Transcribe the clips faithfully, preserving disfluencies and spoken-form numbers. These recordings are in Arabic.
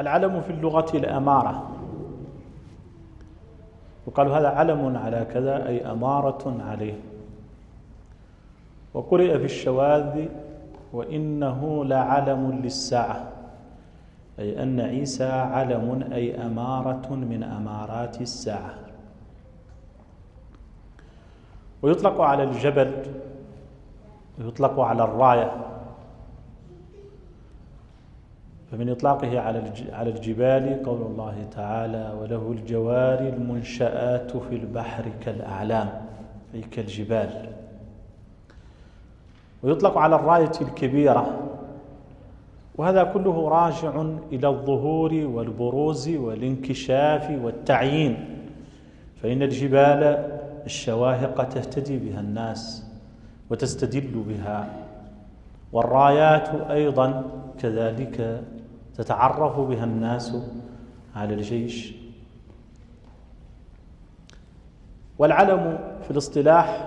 العلم في اللغة الأمارة، يقال هذا علم على كذا أي أمارة عليه. وقرئ في الشواذ وإنه لعلم للساعة، أي أن عيسى علم أي أمارة من أمارات الساعة. ويطلق على الجبل ويطلق على الراية، فمن إطلاقه على الجبال قول الله تعالى: وله الجوار المنشآت في البحر كالأعلام، أي كالجبال. ويطلق على الراية الكبيرة، وهذا كله راجع إلى الظهور والبروز والانكشاف والتعيين، فإن الجبال الشواهق تهتدي بها الناس وتستدل بها، والرايات أيضا كذلك تتعرف بها الناس على الجيش. والعلم في الاصطلاح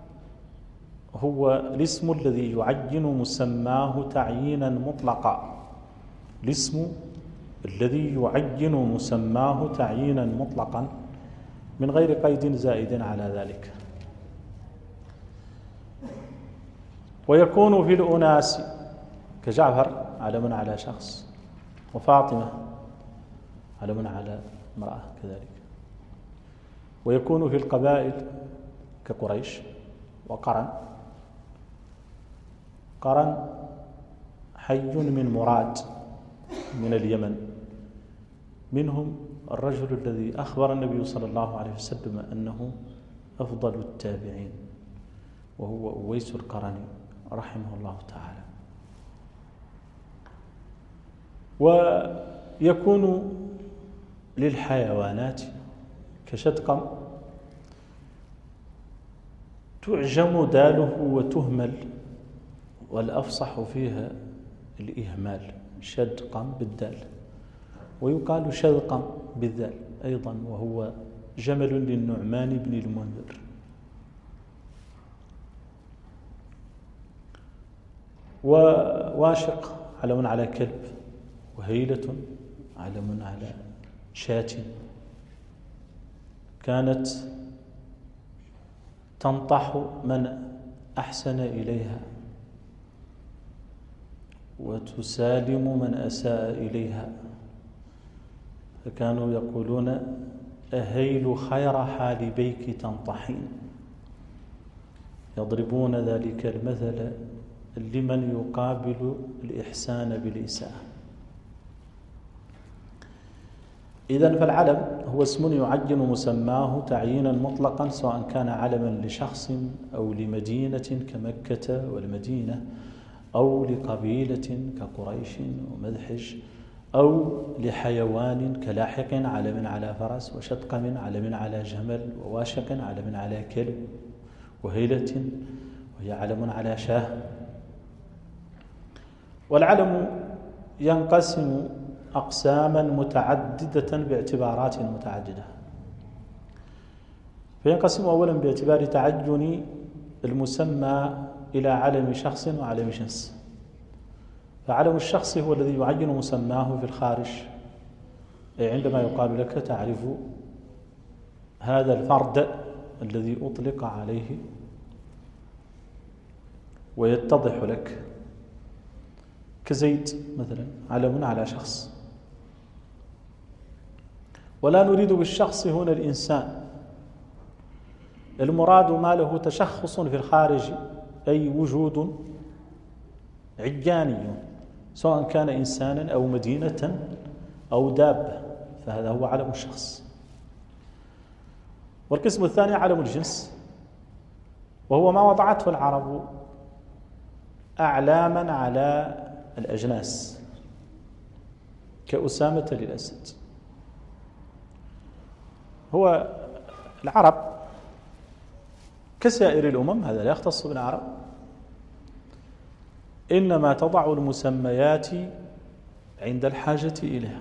هو الاسم الذي يعين مسماه تعيينا مطلقا، الاسم الذي يعين مسماه تعيينا مطلقا من غير قيد زائد على ذلك. ويكون في الأناس كجعفر علم على شخص، وفاطمة علم على امرأة كذلك. ويكون في القبائل كقريش وقرن، قرن حي من مراد من اليمن، منهم الرجل الذي أخبر النبي صلى الله عليه وسلم أنه أفضل التابعين، وهو أويس القرني رحمه الله تعالى. ويكون للحيوانات كشدقم تعجم داله وتهمل، والأفصح فيها الإهمال، شدقم بالدال، ويقال شذقم بالذال أيضا، وهو جمل للنعمان بن المنذر. وواشق علم على كلب، وهيلة علم على شاة كانت تنطح من أحسن إليها وتسالم من أساء إليها، فكانوا يقولون: أهيل خير حالبيك تنطحين، يضربون ذلك المثل لمن يقابل الإحسان بالإساءة. إذن فالعلم هو اسم يعين مسماه تعيينا مطلقا، سواء كان علما لشخص أو لمدينة كمكة والمدينة، أو لقبيلة كقريش ومذحج، أو لحيوان كلاحق علم على فرس، وشدقم علم على جمل، وواشق علم على كلب، وهيلة وهي علم على شاه. والعلم ينقسم أقساما متعددة باعتبارات متعددة. فينقسم أولا باعتبار تعين المسمى إلى علم شخص وعلم جنس. فعلم الشخص هو الذي يعين مسماه في الخارج، أي عندما يقال لك تعرف هذا الفرد الذي أطلق عليه ويتضح لك، كزيد مثلا علم على شخص. ولا نريد بالشخص هنا الإنسان، المراد ما له تشخص في الخارج، أي وجود عياني، سواء كان إنسانا أو مدينة أو دابة، فهذا هو علم الشخص. والقسم الثاني علم الجنس، وهو ما وضعته العرب أعلاما على الأجناس كأسامة للأسد. هو العرب كسائر الأمم، هذا لا يختص بالعرب، إنما تضع المسميات عند الحاجة إليها.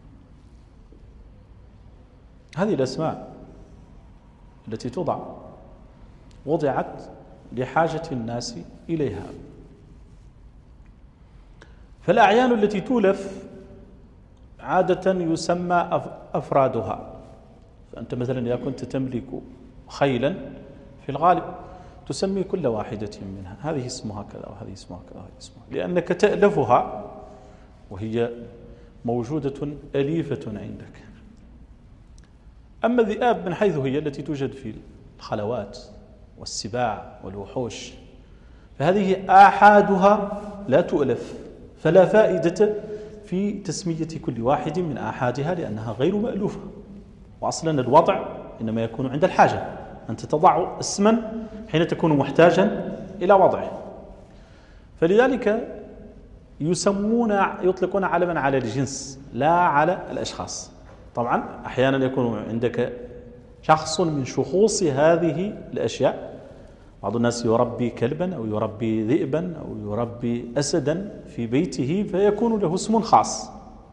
هذه الأسماء التي توضع وضعت لحاجة الناس إليها. فالأعيان التي تولف عادة يسمى أفرادها. فأنت مثلا إذا كنت تملك خيلا في الغالب تسمي كل واحدة منها هذه اسمها كذا وهذه اسمها كذا وهذه اسمها، لأنك تألفها وهي موجودة أليفة عندك. أما الذئاب من حيث هي التي توجد في الخلوات والسباع والوحوش، فهذه آحادها لا تؤلف، فلا فائدة في تسمية كل واحد من آحادها لأنها غير مألوفة. وأصلا الوضع إنما يكون عند الحاجة، أنت تضع اسما حين تكون محتاجا إلى وضعه. فلذلك يسمون يطلقون علما على الجنس لا على الأشخاص. طبعا أحيانا يكون عندك شخص من شخوص هذه الأشياء، بعض الناس يربي كلبا أو يربي ذئبا أو يربي أسدا في بيته فيكون له اسم خاص.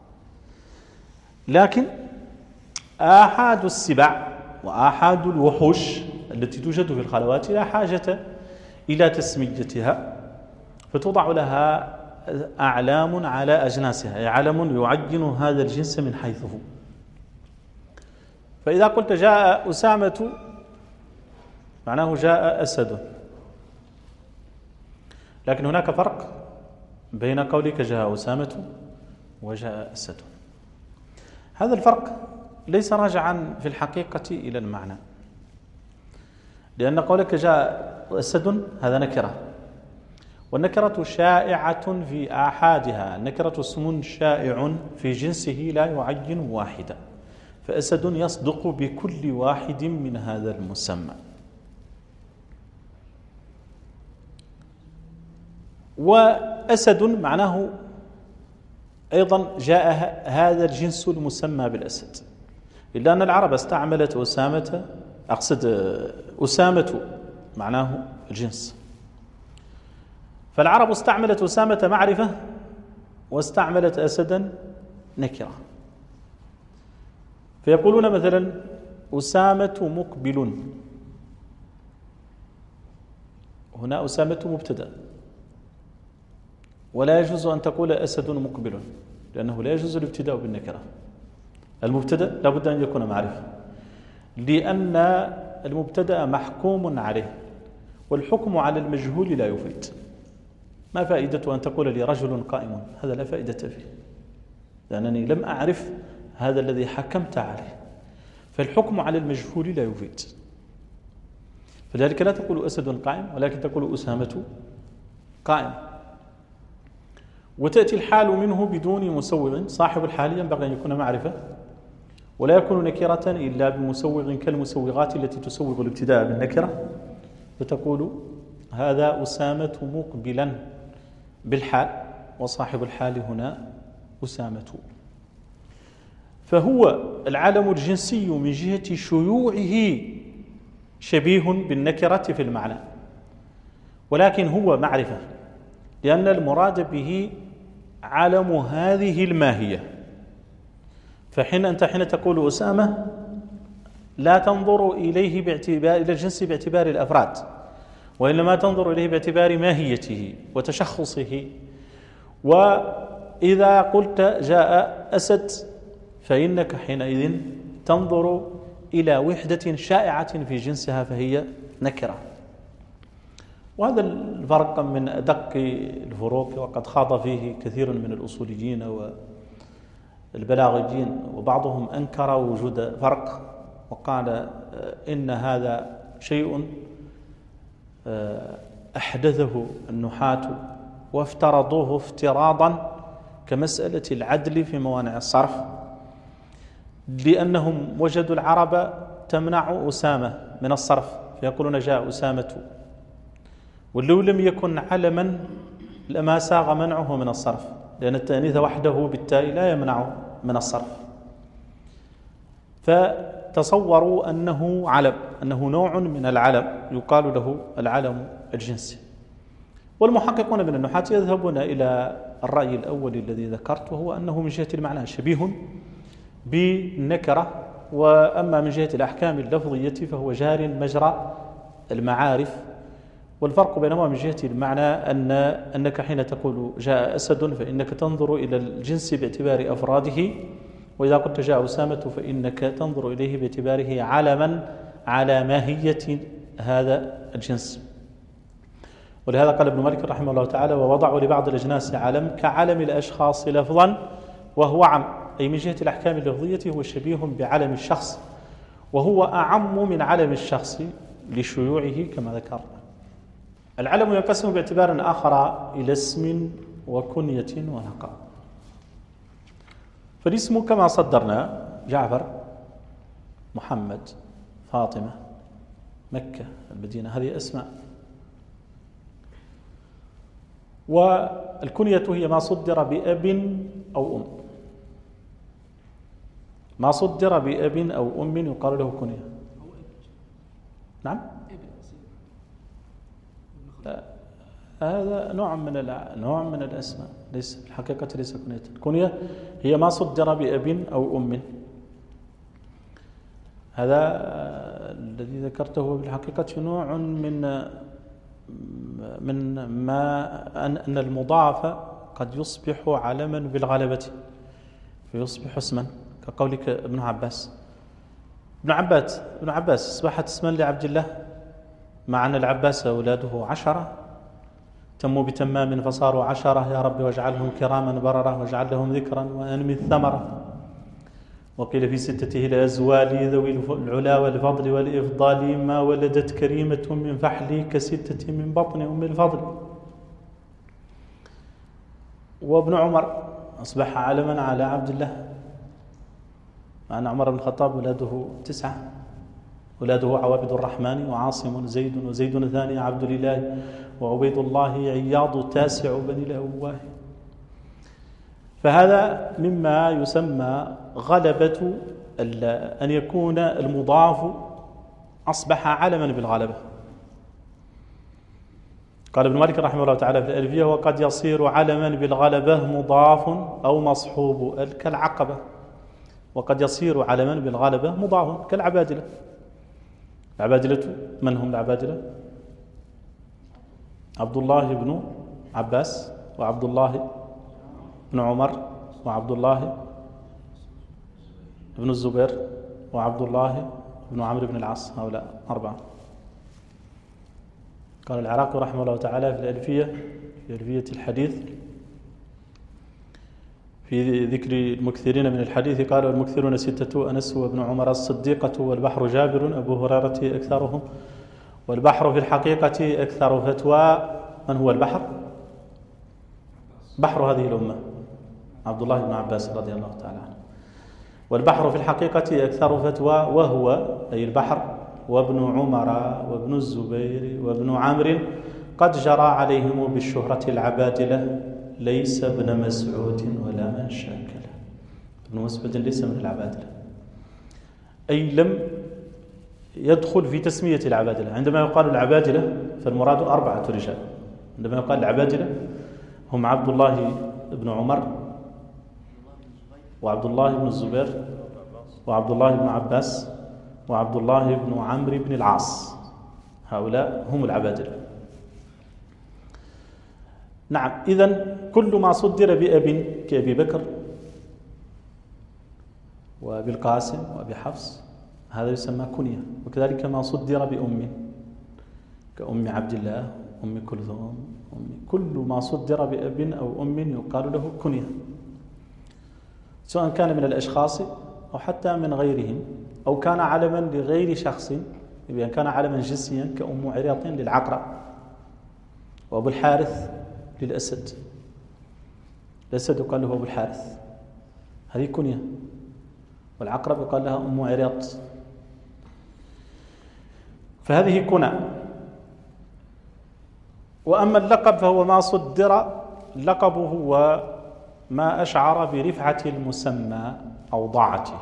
لكن آحاد السباع وآحاد الوحوش التي توجد في الخلوات لا حاجة إلى تسميتها، فتوضع لها أعلام على أجناسها، أي علم يعين هذا الجنس من حيثه. فإذا قلت جاء أسامة معناه جاء أسد، لكن هناك فرق بين قولك جاء أسامة وجاء أسد. هذا الفرق ليس راجعا في الحقيقة إلى المعنى، لأن قولك جاء أسد هذا نكرة، والنكرة شائعة في آحادها، النكرة اسم شائع في جنسه لا يعين واحدا، فأسد يصدق بكل واحد من هذا المسمى. وأسد معناه أيضا جاء هذا الجنس المسمى بالأسد، إلا أن العرب استعملت أسامة، أقصد أسامة معناه الجنس، فالعرب استعملت أسامة معرفة واستعملت أسدا نكرة. فيقولون مثلا أسامة مقبل، هنا أسامة مبتدأ، ولا يجوز أن تقول أسد مقبل، لأنه لا يجوز الابتداء بالنكرة. المبتدأ لابد أن يكون معرفة، لأن المبتدأ محكوم عليه، والحكم على المجهول لا يفيد. ما فائدة أن تقول لي رجل قائم؟ هذا لا فائدة فيه، لأنني لم أعرف هذا الذي حكمت عليه، فالحكم على المجهول لا يفيد. فلذلك لا تقول أسد قائم، ولكن تقول أسامة قائم. وتأتي الحال منه بدون مسوغ، صاحب الحال ينبغي أن يكون معرفة، ولا يكون نكرة إلا بمسوغ كالمسوغات التي تسوغ الابتداء بالنكرة، فتقول هذا أسامة مقبلا بالحال، وصاحب الحال هنا أسامة. فهو العالم الجنسي من جهة شيوعه شبيه بالنكرة في المعنى، ولكن هو معرفة، لأن المراد به علم هذه الماهية. فحين أنت حين تقول أسامة لا تنظر إليه باعتبار إلى الجنس باعتبار الأفراد، وإنما تنظر إليه باعتبار ماهيته وتشخصه. وإذا قلت جاء أسد فإنك حينئذ تنظر إلى وحدة شائعة في جنسها فهي نكرة. وهذا الفرق من أدق الفروق، وقد خاض فيه كثير من الأصوليين والبلاغيين، وبعضهم أنكر وجود فرق وقال إن هذا شيء أحدثه النحاة وافترضوه افتراضا كمسألة العدل في موانع الصرف، لأنهم وجدوا العرب تمنع أسامة من الصرف فيقولون جاء أسامة، ولو لم يكن علما لما ساغ منعه من الصرف، لأن التأنيث وحده بالتالي لا يمنع من الصرف. فتصوروا أنه علم، أنه نوع من العلم يقال له العلم الجنسي. والمحققون من النحاة يذهبون إلى الرأي الأول الذي ذكرت، وهو أنه من جهة المعنى شبيه بالنكرة، وأما من جهة الأحكام اللفظية فهو جار مجرى المعارف والفرق بينهما من جهة المعنى أن أنك حين تقول جاء أسد فإنك تنظر إلى الجنس باعتبار أفراده، وإذا قلت جاء أسامة فإنك تنظر إليه باعتباره علما على ماهية هذا الجنس. ولهذا قال ابن مالك رحمه الله تعالى: ووضعوا لبعض الأجناس علم كعلم الأشخاص لفظا وهو عم، أي من جهة الأحكام اللفظية هو شبيه بعلم الشخص، وهو أعم من علم الشخص لشيوعه كما ذكرنا. العلم ينقسم باعتبار آخر إلى اسم وكنية ولقب. فالاسم كما صدرنا: جعفر، محمد، فاطمة، مكة، المدينة، هذه أسماء. والكنية هي ما صدر بأب أو أم، ما صدر بأب أو أم يقال له كنية. نعم، لا، هذا نوع من نوع من الأسماء، ليس في الحقيقة ليس كنية. الكنية هي ما صدر بأب أو أم. هذا الذي ذكرته في الحقيقة نوع من من ما أن المضاعف قد يصبح علما بالغلبة فيصبح اسما، كقولك ابن عباس. ابن عباس ابن عباس أصبحت اسما لعبد الله، مع أن العباس أولاده عشرة تموا بتمام فصاروا عشرة. يا رب واجعلهم كراما بررة واجعل لهم ذكرا وأنمي الثمرة. وقيل في ستته الأزوال ذوي العلا والفضل والإفضال، ما ولدت كريمة من فحل كستة من بطن أم الفضل. وابن عمر أصبح علما على عبد الله، مع أن عمر بن الخطاب ولاده تسعة، ولاده عوابد الرحمن وعاصم زيد وزيد ثاني عبد الله وعبيد الله عياض تاسع بني الأواه. فهذا مما يسمى غلبة أن يكون المضاف أصبح علما بالغلبة. قال ابن مالك رحمه الله تعالى في الألفية: وقد يصير علما بالغلبة مضاف أو مصحوب كالعقبة. وقد يصير علما بالغلبة مضاف كالعبادلة. العبادلة من هم العبادلة؟ عبد الله بن عباس وعبد الله بن عمر وعبد الله بن الزبير وعبد الله بن عمرو بن العاص، هؤلاء أربعة. قال العراقي رحمه الله تعالى في الألفية في ألفية الحديث في ذكر المكثرين من الحديث، قال: المكثرون ستة: أنس وابن عمر الصديقة والبحر جابر أبو هريرة أكثرهم. والبحر في الحقيقة أكثر فتوى. من هو البحر؟ بحر هذه الأمة عبد الله بن عباس رضي الله تعالى عنه. والبحر في الحقيقة أكثر فتوى، وهو أي البحر وابن عمر وابن الزبير وابن عمرو قد جرى عليهم بالشهرة العبادلة، ليس ابن مسعود ولا من شاكله. ابن مسعود ليس من العبادلة، أي لم يدخل في تسمية العبادلة. عندما يقال العبادلة فالمراد أربعة رجال. عندما يقال العبادلة هم عبد الله بن عمر وعبد الله بن الزبير وعبد الله بن عباس وعبد الله بن عمرو بن العاص، هؤلاء هم العبادلة. نعم، إذن كل ما صدر بأب كأبي بكر وبالقاسم وأبي حفص هذا يسمى كنية. وكذلك ما صدر بأم كأم عبد الله، أم كلثوم، أم كل ما صدر بأب أو أم يقال له كنية، سواء كان من الأشخاص أو حتى من غيرهم، أو كان علما لغير شخص، بأن كان علما جنسيا كأم عريط للعقرب، وأبو الحارث للأسد. الأسد يقال له أبو الحارث، هذه كنية. والعقرب يقال لها أم عريط. فهذه كنى. وأما اللقب فهو ما صدر لقبه هو ما أشعر برفعة المسمى أو ضاعته،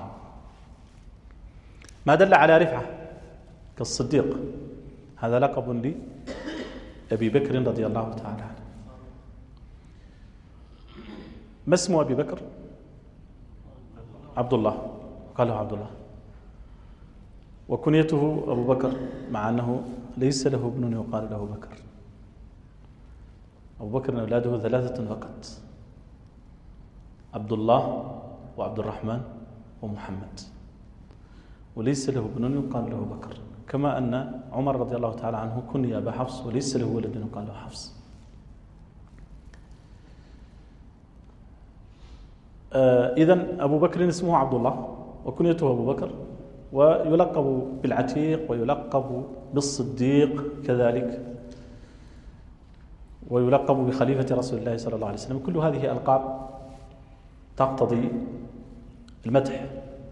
ما دل على رفعة كالصديق، هذا لقب لأبي بكر رضي الله تعالى عنه. ما اسم أبي بكر؟ عبد الله، قال له عبد الله. وكنيته أبو بكر، مع أنه ليس له ابن يقال له بكر. أبو بكر أولاده ثلاثة فقط: عبد الله وعبد الرحمن ومحمد، وليس له ابن يقال له بكر، كما أن عمر رضي الله تعالى عنه كني أبا حفص وليس له ولد يقال له حفص. آه إذن أبو بكر اسمه عبد الله وكنيته أبو بكر، ويلقب بالعتيق ويلقب بالصديق كذلك، ويلقب بخليفة رسول الله صلى الله عليه وسلم. كل هذه ألقاب تقتضي المدح.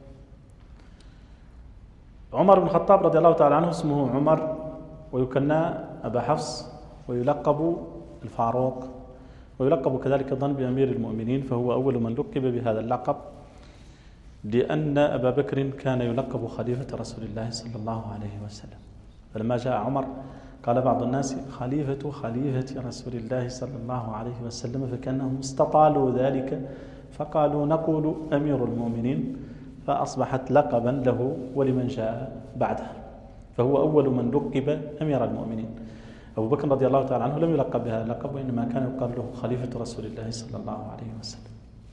عمر بن الخطاب رضي الله تعالى عنه اسمه عمر ويكنى أبا حفص، ويلقب الفاروق، ويلقب كذلك الظن بأمير المؤمنين، فهو أول من لقب بهذا اللقب، لأن أبا بكر كان يلقب خليفة رسول الله صلى الله عليه وسلم. فلما جاء عمر قال بعض الناس: خليفة خليفة رسول الله صلى الله عليه وسلم، فكأنهم استطالوا ذلك فقالوا نقول أمير المؤمنين، فأصبحت لقبا له ولمن جاء بعده، فهو أول من لقب أمير المؤمنين. أبو بكر رضي الله تعالى عنه لم يلقب بهذا اللقب، وإنما كان يقال له خليفة رسول الله صلى الله عليه وسلم.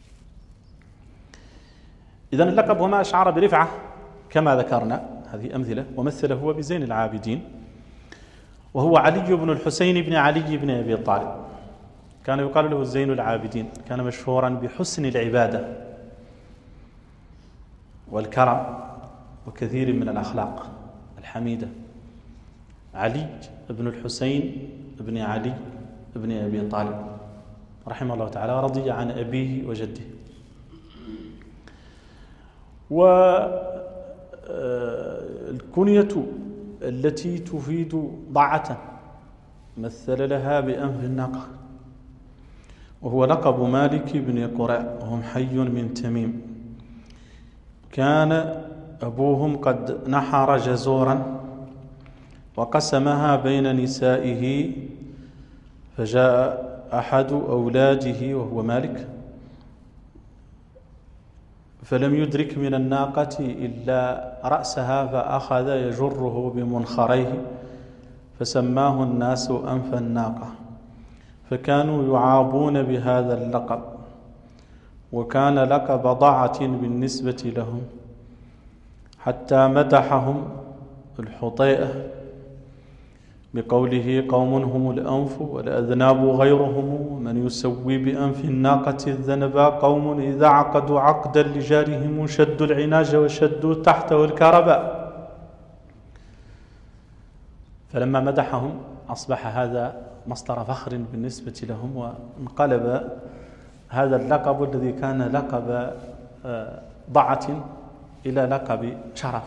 إذن اللقب وما أشعر برفعة كما ذكرنا، هذه أمثلة. ومثله هو بزين العابدين، وهو علي بن الحسين بن علي بن أبي طالب، كان يقال له زين العابدين، كان مشهورا بحسن العبادة والكرم وكثير من الأخلاق الحميدة. علي بن الحسين بن علي بن أبي طالب رحمه الله تعالى، ورضي عن أبيه وجده. والكنية التي تفيد ضعة مثل لها بأنف الناقة، وهو لقب مالك بن قرع، وهم حي من تميم. كان أبوهم قد نحر جزورا وقسمها بين نسائه، فجاء أحد أولاده وهو مالك فلم يدرك من الناقة إلا رأسها، فأخذ يجره بمنخريه، فسماه الناس أنف الناقة، فكانوا يعابون بهذا اللقب، وكان لقب ضعة بالنسبة لهم، حتى مدحهم الحطيئة بقوله: قوم هم الأنف والأذناب غيرهم، ومن يسوي بأنف الناقة الذنبا قوم إذا عقدوا عقدا لجارهم شدوا العناج وشدوا تحته الكربا. فلما مدحهم أصبح هذا مصدر فخر بالنسبة لهم، وانقلب هذا اللقب الذي كان لقب ضعة إلى لقب شرف،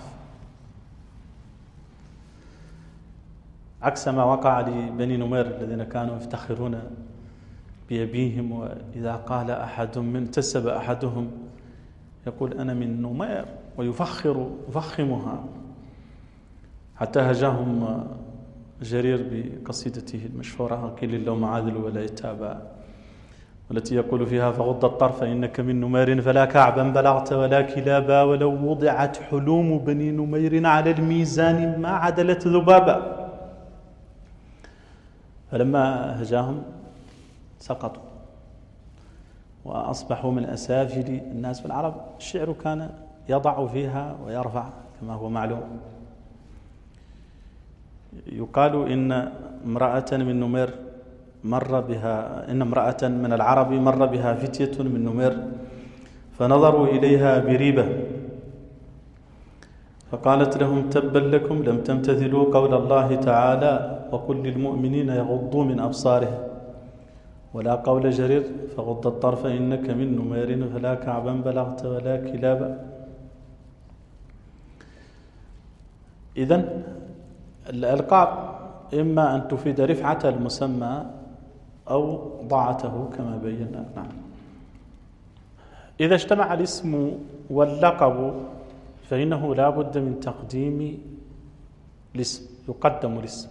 عكس ما وقع لبني نمير الذين كانوا يفتخرون بأبيهم، وإذا قال أحد من انتسب أحدهم يقول أنا من نمير ويفخر يفخمها، حتى هجاهم جرير بقصيدته المشهورة قيل اللوم عاذل ولا يتابع، والتي يقول فيها: فغض الطرف إنك من نمير فلا كعبا بلغت ولا كلابا، ولو وضعت حلوم بني نمير على الميزان ما عدلت ذبابا. فلما هجاهم سقطوا وأصبحوا من أسافل الناس. في العرب الشعر كان يضع فيها ويرفع كما هو معلوم. يقال إن امرأة من نمير مر بها إن امرأة من العرب مر بها فتية من نمير، فنظروا إليها بريبة، فقالت لهم: تبا لكم لم تمتثلوا قول الله تعالى: وقل للمؤمنين يغضوا من أبصارهم، ولا قول جرير: فغض الطرف إنك من نمير فلا كعبا بلغت ولا كلابا. إذن الألقاب إما أن تفيد رفعة المسمى أو ضاعته كما بينا. نعم. إذا اجتمع الاسم واللقب فإنه لا بد من تقديم الاسم، يقدم الاسم،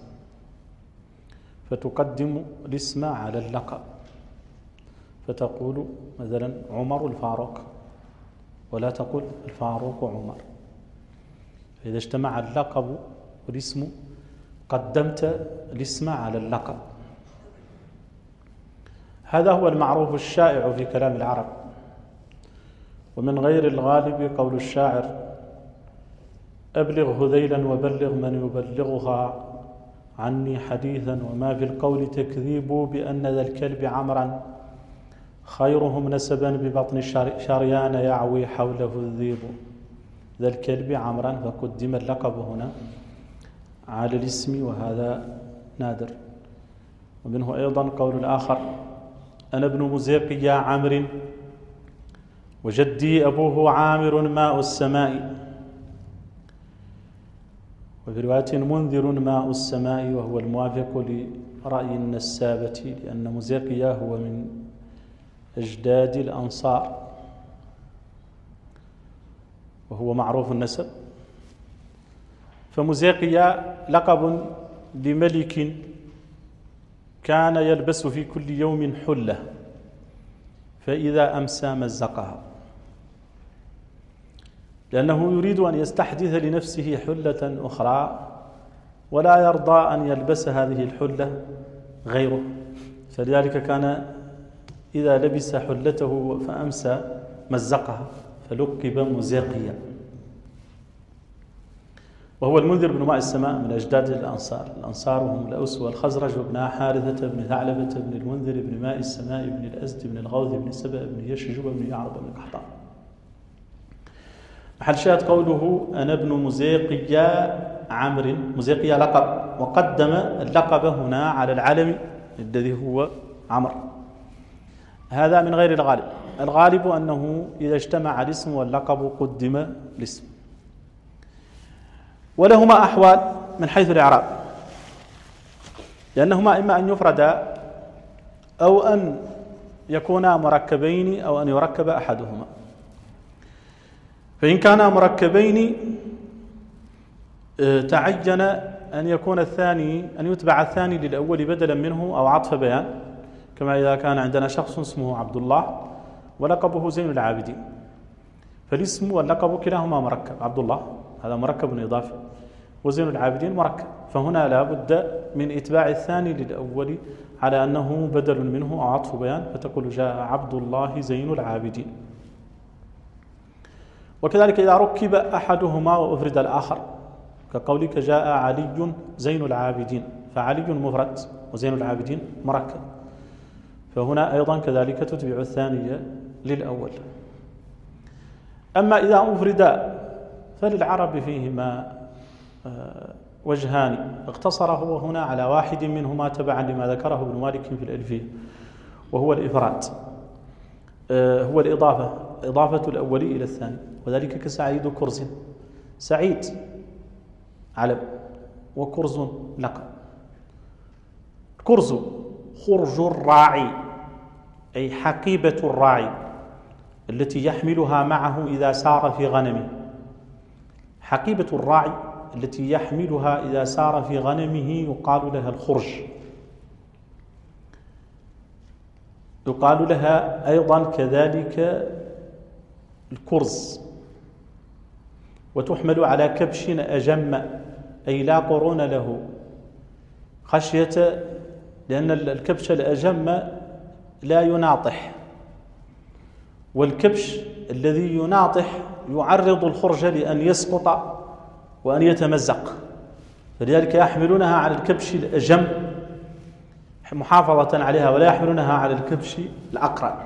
فتقدم الاسم على اللقب، فتقول مثلا عمر الفاروق، ولا تقول الفاروق عمر. فإذا اجتمع اللقب والاسم قدمت الاسم على اللقب. هذا هو المعروف الشائع في كلام العرب، ومن غير الغالب قول الشاعر: أبلغ هذيلا وبلغ من يبلغها عني حديثا، وما في القول تكذيب بأن ذا الكلب عمرا خيرهم نسبا ببطن شريان يعوي حوله الذيب. ذا الكلب عمرا، فقدم اللقب هنا على الاسم، وهذا نادر. ومنه أيضا قول الآخر: أنا ابن مزيق يا عامر وجدي أبوه عامر ماء السماء. وفي رواية منذر ماء السماء، وهو الموافق لرأي النسابة، لأن مزيقيا هو من أجداد الأنصار وهو معروف النسب. فمزيقيا لقب لملك كان يلبس في كل يوم حلة، فإذا أمسى مزقها، لأنه يريد أن يستحدث لنفسه حلة أخرى ولا يرضى أن يلبس هذه الحلة غيره، فلذلك كان إذا لبس حلته فأمسى مزقها، فلقب مزيقيا. وهو المنذر بن ماء السماء من أجداد الأنصار. الأنصار هم الأوس والخزرج وابن حارثة بن ثعلبة بن المنذر بن ماء السماء بن الأزد بن الغوث بن سبأ بن يشجب بن يعرب بن قحطان. محل شاهد قوله: أنا ابن مزيقيا عمرو. مزيقيا لقب، وقدم اللقب هنا على العلم الذي هو عمرو. هذا من غير الغالب. الغالب أنه إذا اجتمع الاسم واللقب قدم الاسم. ولهما أحوال من حيث الإعراب، لأنهما إما أن يفردا أو أن يكونا مركبين أو أن يركب أحدهما. فإن كانا مركبين تعين أن يكون الثاني أن يتبع الثاني للأول بدلا منه أو عطف بيان، كما إذا كان عندنا شخص اسمه عبد الله ولقبه زين العابدين، فالاسم واللقب كلاهما مركب. عبد الله هذا مركب إضافي، وزين العابدين مركب، فهنا لا بد من إتباع الثاني للأول على أنه بدل منه أو عطف بيان، فتقول: جاء عبد الله زين العابدين. وكذلك إذا ركب أحدهما وأفرد الآخر، كقولك: جاء علي زين العابدين، فعلي مفرد وزين العابدين مركب، فهنا أيضا كذلك تتبع الثانية للأول. أما إذا أفرد فللعرب فيهما وجهان، اقتصر هو هنا على واحد منهما تبعا لما ذكره ابن مالك في الألفية، وهو الإفراد، هو الإضافة، إضافة الأول إلى الثاني، وذلك كسعيد كرز. سعيد علم، وكرز لقب. كرز خرج الراعي، أي حقيبة الراعي التي يحملها معه إذا سار في غنمه. حقيبة الراعي التي يحملها إذا سار في غنمه يقال لها الخرج. يقال لها أيضا كذلك الكرز، وتحمل على كبش أجم، أي لا قرون له، خشية، لأن الكبش الأجم لا يناطح، والكبش الذي يناطح يعرض الخرج لأن يسقط وأن يتمزق، فلذلك يحملونها على الكبش الأجم محافظة عليها، ولا يحملونها على الكبش الأقرع،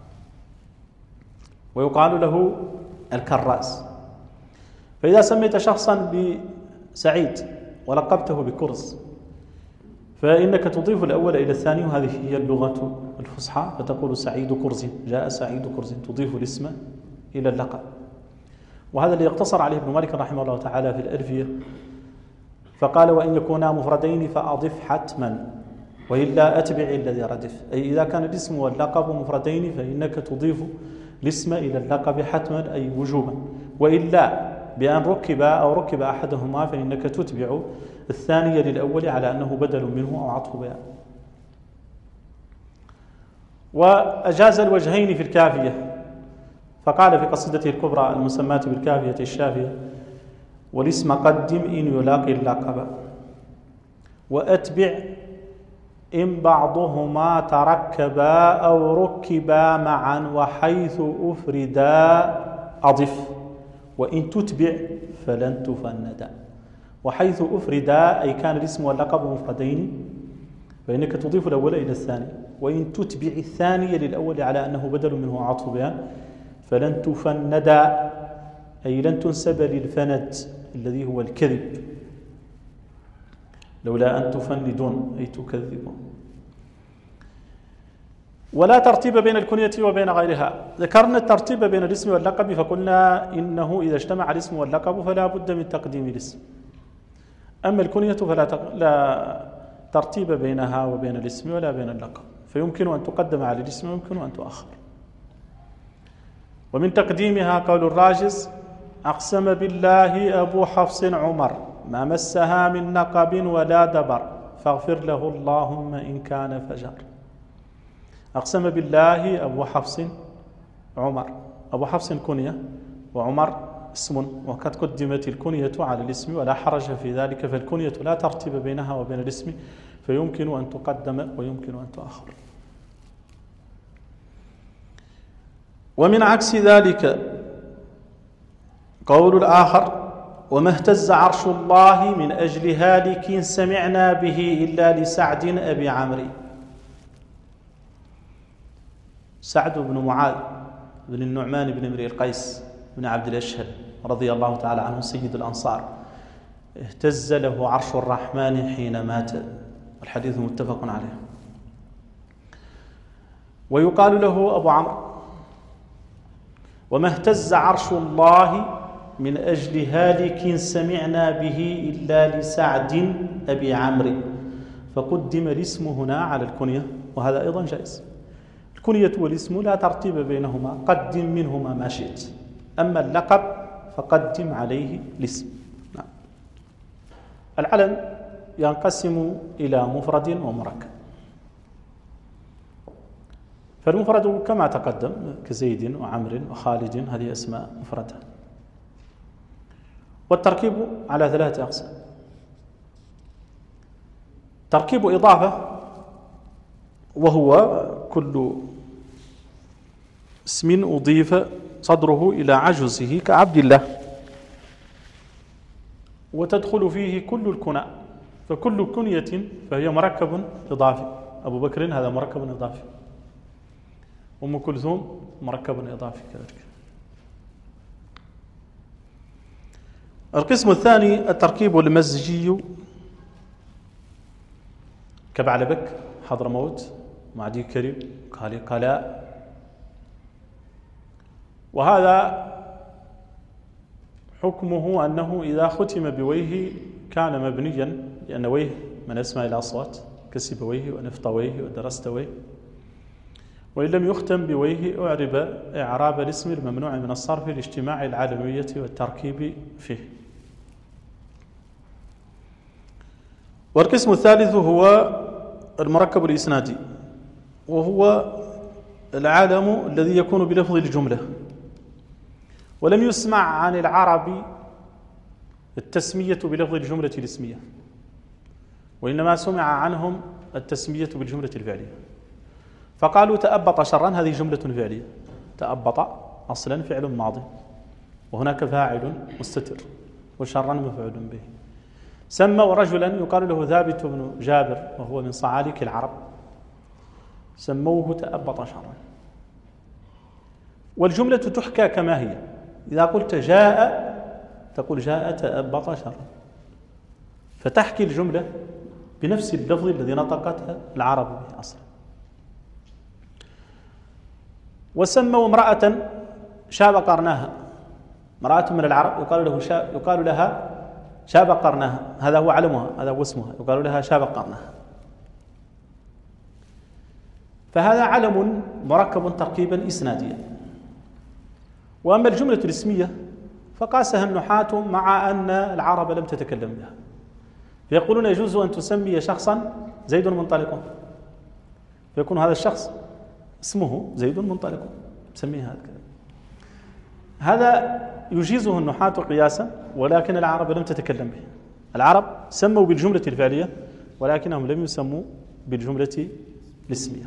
ويقال له الكراز. فإذا سميت شخصا بسعيد ولقبته بكرز فإنك تضيف الأول إلى الثاني، وهذه هي اللغة الفصحى، فتقول: سعيد كرز، جاء سعيد كرز، تضيف الاسم إلى اللقب. وهذا اللي يقتصر عليه ابن مالك رحمه الله تعالى في الألفية، فقال: وإن يكونا مفردين فأضف حتما، وإلا أتبع الذي ردف. أي إذا كان الاسم واللقب مفردين فإنك تضيف الاسم إلى اللقب حتما، أي وجوبا، وإلا بأن ركب أو ركب أحدهما فإنك تتبع الثانية للأول على أنه بدل منه أو عطف بيان. وأجاز الوجهين في الكافية، فقال في قصيدته الكبرى المسماة بالكافية الشافية: والاسم قدم إن يلاقي اللقب، وأتبع إن بعضهما تركبا أو ركبا معا وحيث أفردا أضف وإن تتبع فلن تفندا. وحيث أفردا أي كان الاسم واللقب مفردين فإنك تضيف الأول إلى الثاني، وإن تتبع الثاني للأول على أنه بدل منه عطف بيان فلن تفندا أي لن تنسب للفند الذي هو الكذب، لولا أن تفندون أي تكذبون. ولا ترتيب بين الكنية وبين غيرها. ذكرنا الترتيب بين الاسم واللقب فقلنا إنه إذا اجتمع الاسم واللقب فلا بد من تقديم الاسم، أما الكنية فلا تق... لا ترتيب بينها وبين الاسم ولا بين اللقب، فيمكن أن تقدم على الاسم ويمكن أن تؤخر. ومن تقديمها قول الراجز: أقسم بالله أبو حفص عمر ما مسها من نقب ولا دبر فاغفر له اللهم إن كان فجر. أقسم بالله أبو حفص عمر، أبو حفص كنية وعمر اسم، وقد قدمت الكنية على الاسم ولا حرج في ذلك، فالكنية لا ترتيب بينها وبين الاسم فيمكن أن تقدم ويمكن أن تؤخر. ومن عكس ذلك قول الآخر: وما اهتز عرش الله من أجل هالك سمعنا به إلا لسعد أبي عمرو. سعد بن معاذ بن النعمان بن امرئ القيس بن عبد الأشهل رضي الله تعالى عنه سيد الأنصار اهتز له عرش الرحمن حين مات، والحديث متفق عليه. ويقال له أبو عمرو: وما اهتز عرش الله من أجل هالك سمعنا به إلا لسعد أبي عمرو، فقدم الاسم هنا على الكنية، وهذا أيضا جائز. الكنية والاسم لا ترتيب بينهما، قدم منهما ما شئت، أما اللقب فقدم عليه الاسم. نعم. العلم ينقسم إلى مفرد ومركب. فالمفرد كما تقدم كزيد وعمر وخالد، هذه أسماء مفردة. والتركيب على ثلاثة أقسام: تركيب إضافة، وهو كل اسم أضيف صدره إلى عجزه كعبد الله، وتدخل فيه كل الكنى، فكل كنية فهي مركب إضافي. أبو بكر هذا مركب إضافي، أم كلثوم مركب إضافي كذلك. القسم الثاني التركيب المزجي كبعلبك، حضرموت، معدي كريم، قالي قلاء. وهذا حكمه أنه إذا ختم بويه كان مبنيا، لأن ويه من أسماء الأصوات كسبويه ونفطويه ودرستويه، وإن لم يختم بويه أعرب إعراب الاسم الممنوع من الصرف لاجتماع العالمية والتركيب فيه. والقسم الثالث هو المركب الإسنادي، وهو العالم الذي يكون بلفظ الجملة، ولم يسمع عن العرب التسمية بلفظ الجملة الاسمية، وإنما سمع عنهم التسمية بالجملة الفعلية. فقالوا تأبط شرا، هذه جملة فعلية، تأبط أصلا فعل ماضي، وهناك فاعل مستتر، وشرا مفعول به. سموا رجلا يقال له ثابت بن جابر وهو من صعاليك العرب، سموه تأبط شرا. والجملة تحكى كما هي، إذا قلت جاء تقول جاء تأبط شرا، فتحكي الجملة بنفس اللفظ الذي نطقتها العرب به أصلا. وسموا امرأة شاب قرناها، امرأة من العرب يقال له شاب، يقال لها شاب قرناها، هذا هو علمها، هذا هو اسمها، يقال لها شاب قرناها. فهذا علم مركب تركيبا إسناديا. وأما الجملة الاسمية فقاسها النحاة مع أن العرب لم تتكلم بها، فيقولون يجوز أن تسمي شخصا زيد منطلق، فيكون هذا الشخص اسمه زيد منطلق، تسميه هذا الكلام. هذا يجيزه النحاة قياسا، ولكن العرب لم تتكلم به. العرب سموا بالجملة الفعلية ولكنهم لم يسموا بالجملة الاسمية.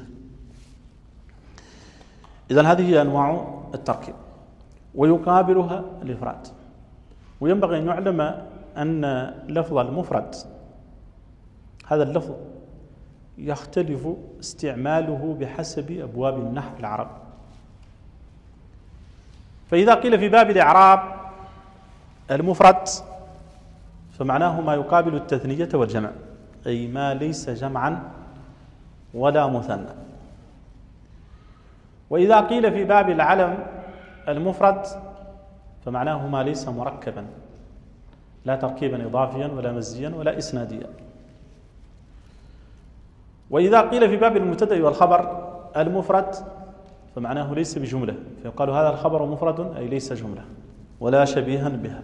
إذن هذه هي أنواع التركيب، ويقابلها الإفراد. وينبغي أن يعلم أن لفظ المفرد هذا اللفظ يختلف استعماله بحسب أبواب النحو العرب. فإذا قيل في باب الإعراب المفرد فمعناه ما يقابل التثنية والجمع، أي ما ليس جمعا ولا مثنى. وإذا قيل في باب العلم المفرد فمعناه ما ليس مركبا، لا تركيبا إضافيا ولا مزيا ولا إسناديا. وإذا قيل في باب المبتدأ والخبر المفرد فمعناه ليس بجملة، فيقال هذا الخبر مفرد أي ليس جملة ولا شبيها بها.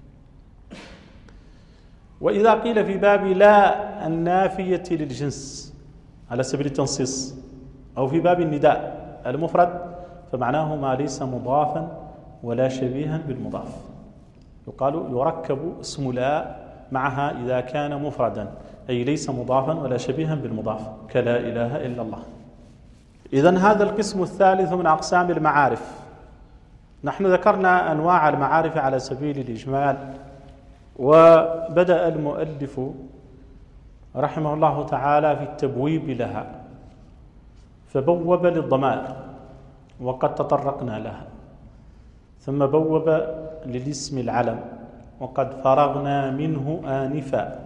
وإذا قيل في باب لا النافية للجنس على سبيل التنصيص أو في باب النداء المفرد فمعناه ما ليس مضافا ولا شبيها بالمضاف، يقال يركب اسم لا معها إذا كان مفردا أي ليس مضافا ولا شبيها بالمضاف كلا إله إلا الله. إذن هذا القسم الثالث من أقسام المعارف. نحن ذكرنا أنواع المعارف على سبيل الإجمال، وبدأ المؤلف رحمه الله تعالى في التبويب لها، فبوب للضمائر وقد تطرقنا لها، ثم بوب للاسم العلم وقد فرغنا منه آنفا،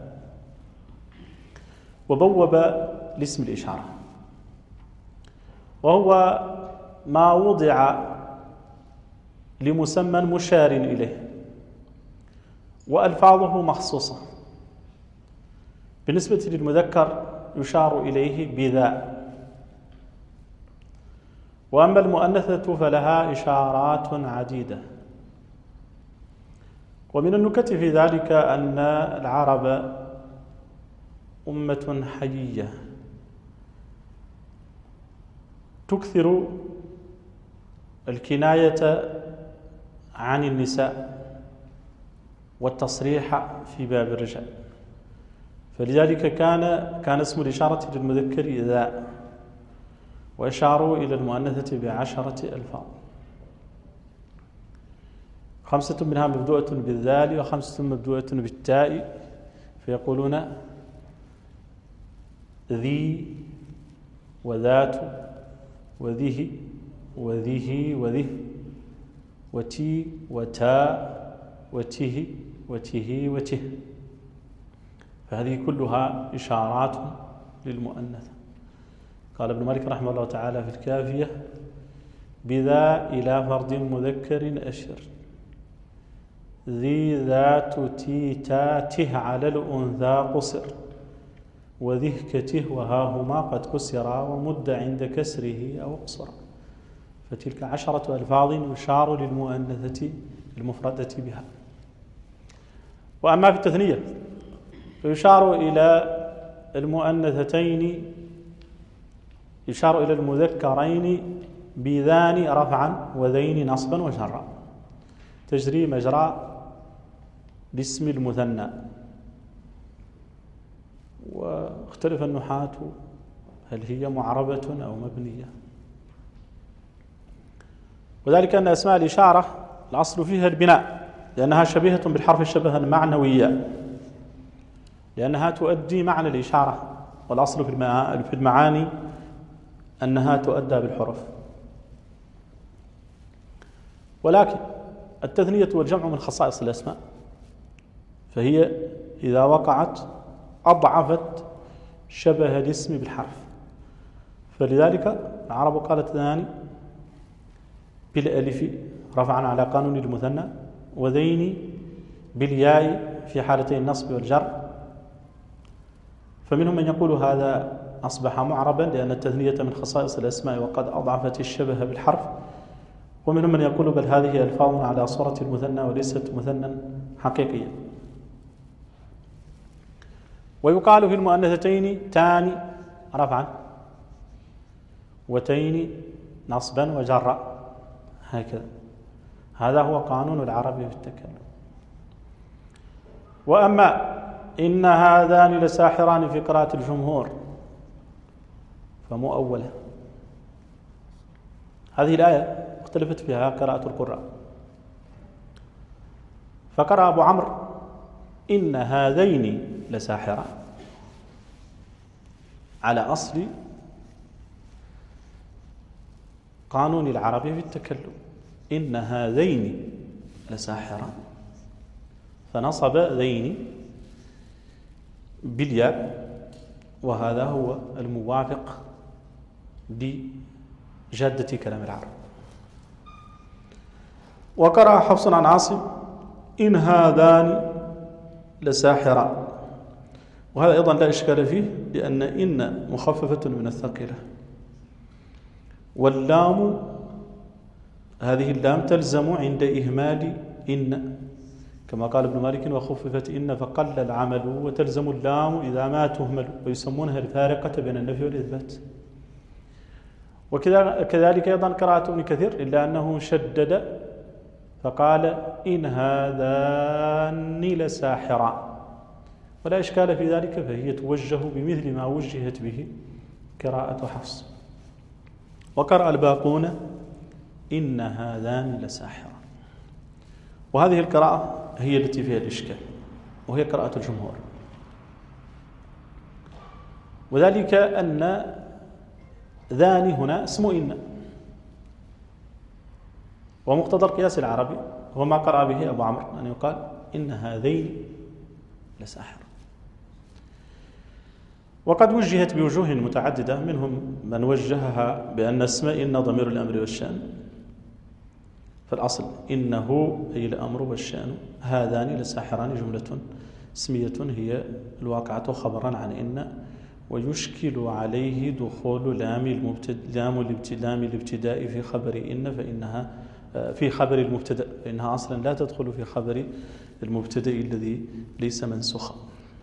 وبوب لاسم الإشارة وهو ما وضع لمسمى مشار إليه وألفاظه مخصوصة. بالنسبة للمذكر يشار إليه بذا، وأما المؤنثة فلها إشارات عديدة. ومن النكت في ذلك أن العرب أمة حيية تكثر الكناية عن النساء والتصريح في باب الرجال، فلذلك كان كان اسم الإشارة للمذكر ذا، وأشاروا إلى المؤنثة بعشرة ألفاظ، خمسة منها مبدوءة بالذال وخمسة مبدوءة بالتاء، فيقولون ذي وذات وذه وذه وذه وتي وتاء وته وته وته، فهذه كلها إشارات للمؤنثة. قال ابن مالك رحمه الله تعالى في الكافية: بذا إلى فرد مذكر أشر، ذي ذات تي تا ته على الأنثى قصر، وذه كته وهاهما قد كسرا ومد عند كسره أو قصرا. فتلك عشرة ألفاظ يشار للمؤنثة المفردة بها. وأما في التثنية فيشار إلى المؤنثتين يشار إلى المذكرين بذان رفعا وذين نصبا وجرا، تجري مجرى باسم المثنى. واختلف النحاة هل هي معربة أو مبنية، وذلك أن أسماء الإشارة الأصل فيها البناء، لأنها شبيهة بالحرف شبها معنويا، لأنها تؤدي معنى الإشارة، والأصل في المعاني أنها تؤدى بالحروف. ولكن التثنية والجمع من خصائص الأسماء، فهي إذا وقعت أضعفت شبه الاسم بالحرف، فلذلك العرب قالت ثاني بالألف رفعا على قانون المثنى، وذين بالياء في حالتي النصب والجر. فمنهم من يقول هذا أصبح معربا لأن التثنية من خصائص الأسماء وقد أضعفت الشبه بالحرف، ومنهم من يقول بل هذه ألفاظ على صورة المثنى وليست مثنى حقيقيا. ويقال في المؤنثتين تاني رفعا وتين نصبا وجرا، هكذا. هذا هو قانون العرب في التكلم. وأما إن هذان لساحران في قراءة الجمهور فمؤولة. هذه الآية اختلفت فيها قراءة القراء، فقرأ أبو عمرو إن هذين لساحران على أصل قانون العربي في التكلم، إن هذين لساحران، فنصب ذين بالياء، وهذا هو الموافق لجادة كلام العرب. وقرأ حفص عن عاصم إن هذان لساحران، وهذا أيضا لا إشكال فيه، لأن إن مخففة من الثقيلة، واللام هذه اللام تلزم عند إهمال إن، كما قال ابن مالك وخففت إن فقل العمل، وتلزم اللام إذا ما تهمل، ويسمونها الفارقة بين النفي والإثبات. وكذلك أيضا قراءة ابن كثير، إلا أنه شدد فقال إن هذان لساحران، ولا إشكال في ذلك، فهي توجه بمثل ما وجهت به قراءة حفص. وقرأ الباقون إن هذان لساحران، وهذه القراءة هي التي فيها الإشكال، وهي قراءة الجمهور، وذلك أن ذان هنا اسم إن، ومقتضى القياس العربي هو ما قرأ به أبو عمرو، أن يقال إن هذين لساحر. وقد وجهت بوجوه متعددة، منهم من وجهها بأن اسم إن ضمير الأمر والشأن، فالأصل إنه أي الأمر والشأن، هذان لساحران جملة اسمية هي الواقعة خبرا عن إن، ويشكل عليه دخول لام لام الابتداء في خبر إن، فإنها في خبر المبتدأ، فإنها أصلا لا تدخل في خبر المبتدأ الذي ليس منسوخا.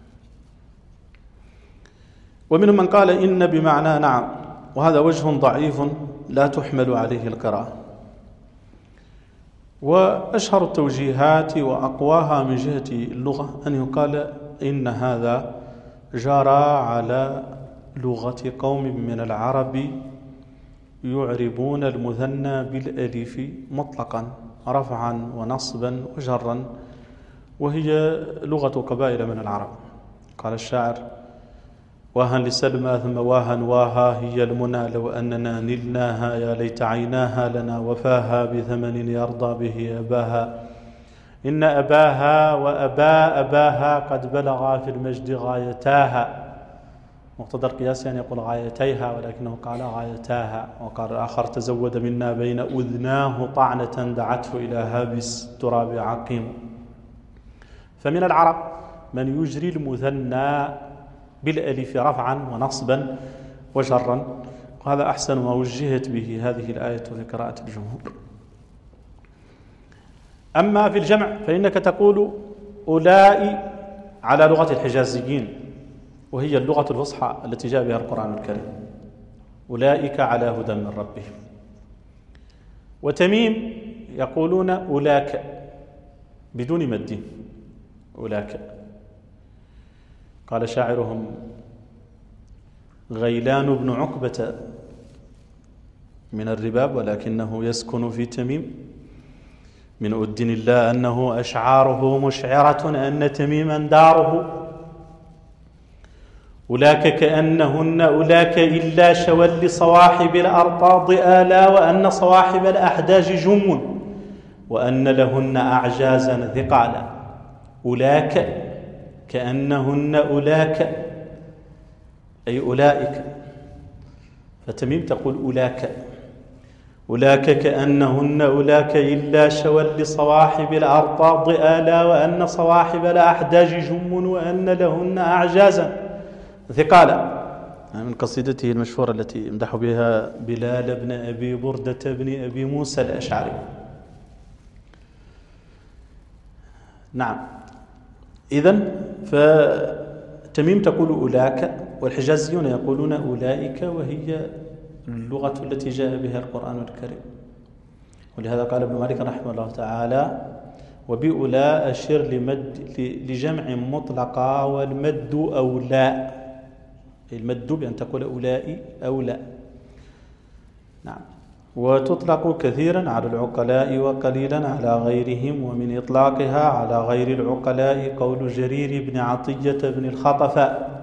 ومنهم من قال إن بمعنى نعم، وهذا وجه ضعيف لا تحمل عليه القراءة. وأشهر التوجيهات وأقواها من جهة اللغة أن يقال إن هذا جرى على لغة قوم من العرب يعربون المثنى بالألف مطلقا رفعا ونصبا وجرا، وهي لغة قبائل من العرب. قال الشاعر واها لسلمى ثم واها واها هي المنى لو أننا نلناها، يا ليت عيناها لنا وفاها بثمن يرضى به أباها، إن أباها وأبا أباها قد بلغا في المجد غايتاها. مقتضى القياس أن يقول غايتيها، ولكنه قال غايتاها. وقال الآخر تزود منا بين أذناه طعنة دعته إلى هابس التراب عقيم. فمن العرب من يجري المثنى بالألف رفعا ونصبا وجرا، وهذا أحسن ما وجهت به هذه الآية في قراءة الجمهور. أما في الجمع فإنك تقول أولئك على لغة الحجازيين، وهي اللغة الفصحى التي جاء بها القرآن الكريم، أولئك على هدى من ربهم. وتميم يقولون أولاك بدون مد، أولاك. قال شاعرهم غيلان بن عقبة من الرباب ولكنه يسكن في تميم، من أد الله أنه أشعاره مشعرة أن تميما داره، أولاك كأنهن أولاك إلا شول لصواحب الأرطاض آلا، وأن صواحب الأحداج جم وأن لهن أعجازا ثقالا. أولاك كأنهن أولاك أي أولئك، فتميم تقول أولاك، أولاك كأنهن أولاك إلا شول لصواحب الأرطاض آلا، وأن صواحب الأحداج جم وأن لهن أعجازا ثقالا. من قصيدته المشهورة التي يمدح بها بلال بن أبي بردة بن أبي موسى الأشعري. نعم، إذن فتميم تقول أولاك، والحجازيون يقولون أولئك، وهي اللغة التي جاء بها القرآن الكريم. ولهذا قال ابن مالك رحمه الله تعالى وبأولاء أشر لمد لجمع مطلقا والمد أولاء، المد بأن تقول أولئي أو لا. نعم. وتطلق كثيرا على العقلاء وقليلا على غيرهم، ومن إطلاقها على غير العقلاء قول جرير بن عطية بن الخطفاء: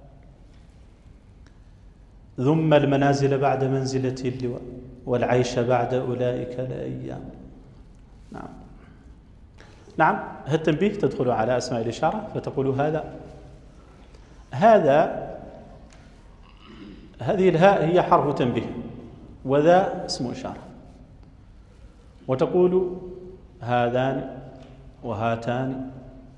ذم المنازل بعد منزلة اللواء، والعيش بعد أولئك الأيام. نعم. نعم. التنبيه تدخل على أسماء الإشارة فتقول هذا هذا هذه الهاء هي حرف تنبيه، وذا اسم إشارة. وتقول هذان وهاتان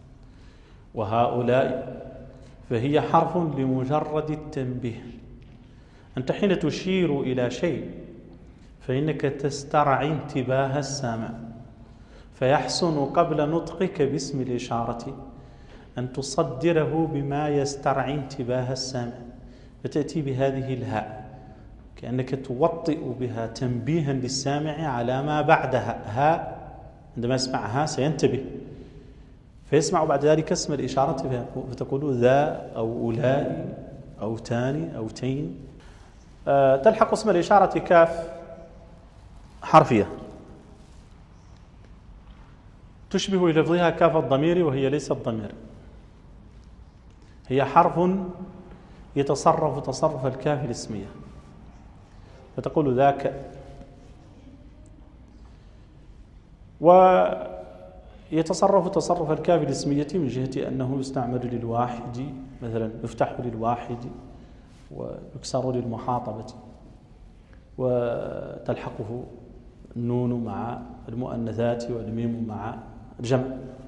وهؤلاء، فهي حرف لمجرد التنبيه. أنت حين تشير إلى شيء فإنك تسترعي انتباه السامع، فيحسن قبل نطقك باسم الإشارة أن تصدره بما يسترعي انتباه السامع، فتأتي بهذه الهاء كأنك توطئ بها تنبيها للسامع على ما بعدها. ها عندما يسمعها سينتبه فيسمع بعد ذلك اسم الإشارة فتقول ذا أو أولئي أو تاني أو تين. أه تلحق اسم الإشارة كاف حرفية تشبه لفظها كاف الضمير، وهي ليست ضمير، هي حرف يتصرف تصرف الكاف الاسمية، فتقول ذاك. ويتصرف تصرف الكاف الاسمية من جهة أنه يستعمل للواحد، مثلا يفتح للواحد ويكسر للمحاطبة، وتلحقه النون مع المؤنثات والميم مع الجمع،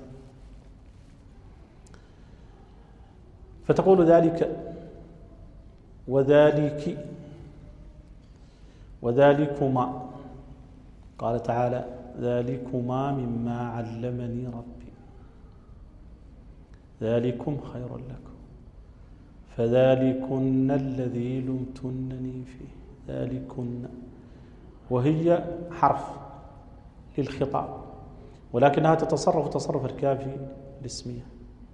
فتقول ذلك وذلك وذلكما. قال تعالى ذلكما مما علمني ربي، ذلكم خير لكم، فذلكن الذي لمتنني فيه، ذلكن، وهي حرف للخطاب ولكنها تتصرف تصرف الكاف الاسمية.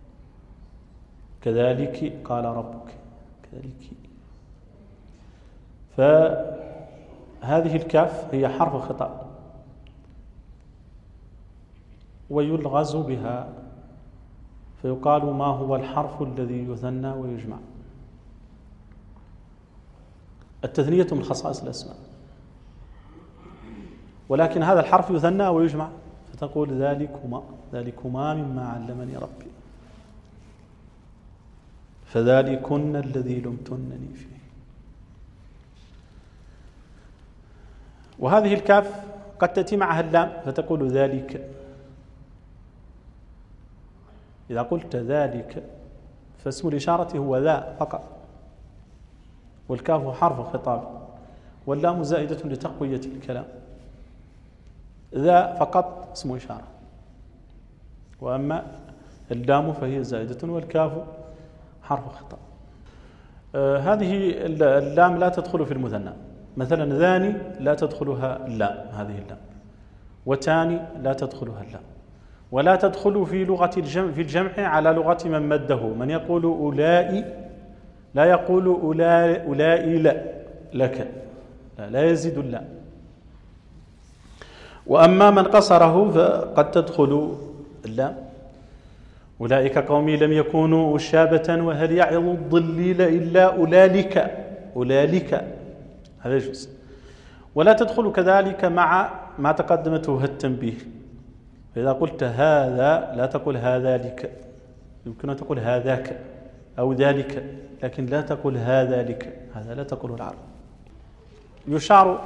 كذلك قال ربك، كذلك. فهذه الكاف هي حرف خطاب ويلغز بها، فيقال ما هو الحرف الذي يثنى ويجمع. التثنية من خصائص الأسماء، ولكن هذا الحرف يثنى ويجمع، فتقول ذلكما، ذلكما مما علمني ربي، فذلكن الذي لمتنني فيه. وهذه الكاف قد تأتي معها اللام فتقول ذلك. إذا قلت ذلك فاسم الإشارة هو ذا فقط، والكاف حرف خطاب، واللام زائدة لتقوية الكلام. ذا فقط اسم إشارة، وأما اللام فهي زائدة والكاف حرف خطاب. آه هذه اللام لا تدخل في المثنى، مثلا ذاني لا تدخلها اللام، هذه اللام، وتاني لا تدخلها اللام، ولا تدخل في لغة الجمع في الجمع على لغة من مده. من يقول أولئي لا يقول أولئي لا لك، لا, لا يزيد اللام. وأما من قصره فقد تدخل اللام. أولئك قومي لم يكونوا شابة وهل يعظ الضليل إلا أولئك، أولئك هذا يجوز. ولا تدخل كذلك مع ما تقدمته التنبيه. فإذا قلت هذا لا تقول هذا لك، يمكن أن تقول هذاك أو ذلك، لكن لا تقول هذا لك، هذا لا تقوله العرب. يشار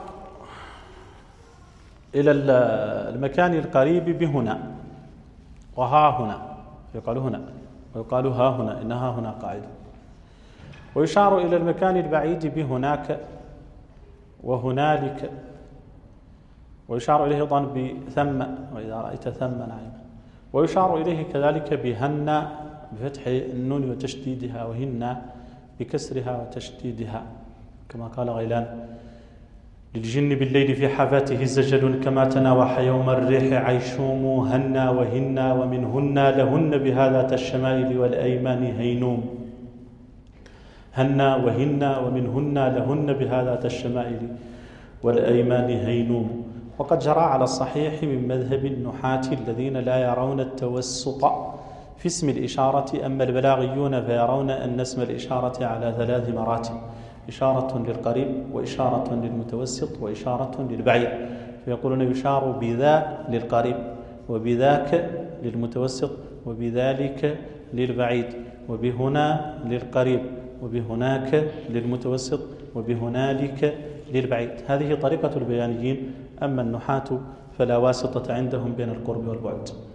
إلى المكان القريب بهنا وها هنا، يقال هنا ويقال ها هنا، إنها هنا قاعدة. ويشار إلى المكان البعيد بهناك وهنالك، ويشار إليه أيضا بثم، وإذا رأيت ثم نعيما. ويشار إليه كذلك بهن بفتح النون وتشديدها، وهن بكسرها وتشديدها، كما قال غيلان للجن بالليل في حفاته زجل كما تناوح يوم الريح عيشوم هن وهن ومنهن لهن بهذا الشمائل والأيمان هينوم. هن وهن ومنهن لهن بهذا الشمائل والأيمان هينوم. وقد جرى على الصحيح من مذهب النحاة الذين لا يرون التوسط في اسم الإشارة، أما البلاغيون فيرون أن اسم الإشارة على ثلاث مراتب: إشارة للقريب، وإشارة للمتوسط، وإشارة للبعيد. فيقولون يشار بذا للقريب، وبذاك للمتوسط، وبذلك للبعيد، وبهنا للقريب، وبهناك للمتوسط، وبهنالك للبعيد. هذه طريقة البيانيين. أما النحاة فلا واسطة عندهم بين القرب والبعد.